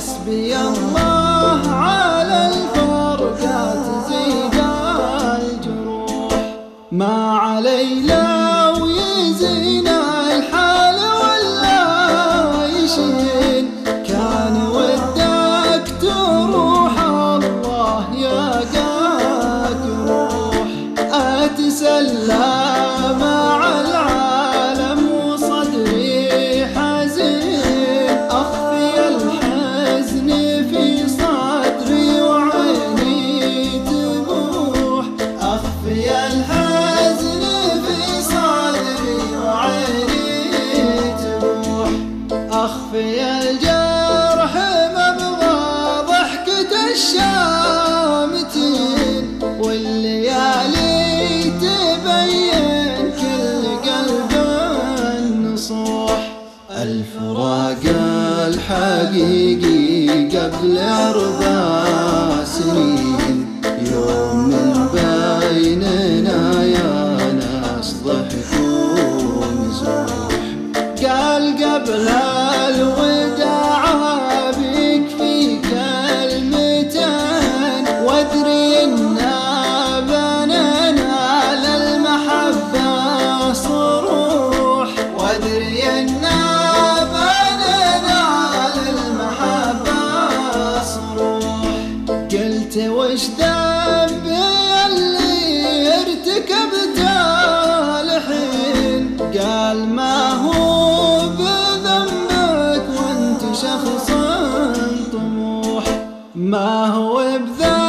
حسبي الله على الفرقات زيد الجروح، ما علي لو يزين الحال ولا يشين، كان ودك تروح الله يقاك روح. أتسلى مع العالم وصدري حزين، أخفي الحزن في صدري وعيني تبوح، أخفي الحزن في صدري وعيني تبوح، أخفي الجرح مبغى ضحكة الشامتين، والليالي تبين كل قلب النصوح. الفراق الحقيقي قبل 4 سنين، يوم من بيننا يا ناس ضحك ومزوح، قال قبل الوداع بيكفي كلمتين، وادري إنا بنينا للمحبة صروح، وادري إنا بنينا للمحبة صروح. قلت وش ذنبي اللي ارتكبته الحين، قال ما هو بذنبك وانت شخص طموح، ما هو بذنبك